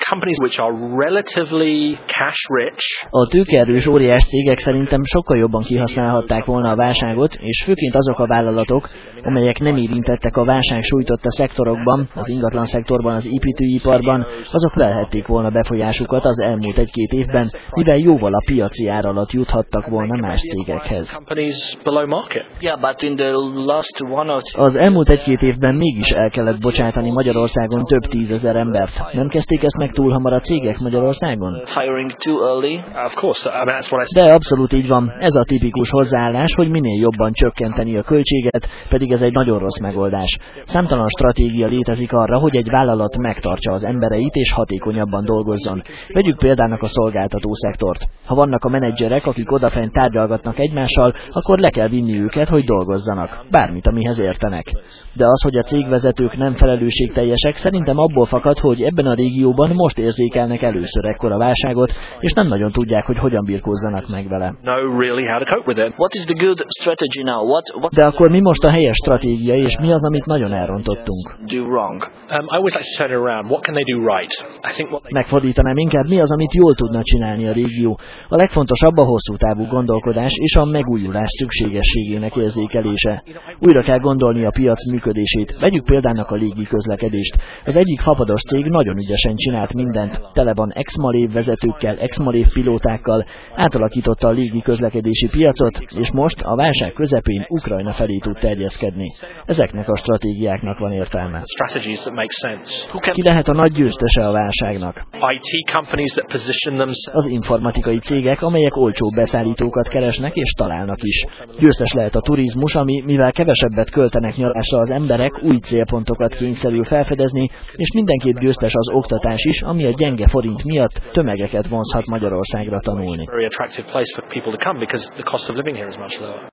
A tőkeerős óriás cégek szerintem sokkal jobban kihasználhatták volna a válságot, és főként azok a vállalatok, amelyek nem érintettek a válság sújtotta szektorokban, az ingatlan szektorban, az építőiparban, azok felhették volna befolyásukat az elmúlt egy-két évben, mivel jóval a piaci ár alatt juthattak volna más cégekhez. Az elmúlt egy-két évben mégis el kellett bocsátani Magyarországon több tízezer embert. Nem kezdték ezt meg túl hamar a cégek Magyarországon? De abszolút így van. Ez a tipikus hozzáállás, hogy minél jobban csökkenteni a költséget, pedig ez egy nagyon rossz megoldás. Számtalan stratégia létezik arra, hogy egy vállalat megtartsa az embereit és hatékonyabban dolgozzon. Vegyük példának a szolgáltató szektort. Ha vannak a menedzserek, akik odafent tárgyalgatnak egymással, akkor le kell vinni őket, hogy dolgozzanak. Bármit, amihez értenek. De az, hogy a cégvezetők nem felelősségteljesek, szerintem abból fakad, hogy ebben a régióban most érzékelnek először ekkora válságot, és nem nagyon tudják, hogy hogyan birkózzanak meg vele. De akkor mi most a helyes stratégia, és mi az, amit nagyon elrontottunk? Megfordítanám inkább, mi az, amit jól tudna csinálni a régió. A legfontosabb a hosszú távú gondolkodás és a megújulás szükségességének érzékelése. Újra kell gondolni a piac működését. Vegyük példának a légi közlekedést. Az egyik fapados cég nagyon ügyesen csinált mindent. Tele van ex-malév vezetőkkel, ex-malév pilótákkal, átalakította a légi közlekedési piacot, és most a válság közepén Ukrajna felé tud terjeszkedni. Ezeknek a stratégiáknak van értelme. Ki lehet a nagy győztese a válságnak? Az informatikai cégek, amelyek olcsó beszállítókat keresnek és találnak is. Győztes lehet a turizmus, ami, mivel kevesebbet költenek nyaralásra az emberek, új célpontokat kényszerül felfedezni, és mindenképp győztes az oktatás is, ami a gyenge forint miatt tömegeket vonzhat Magyarországra tanulni.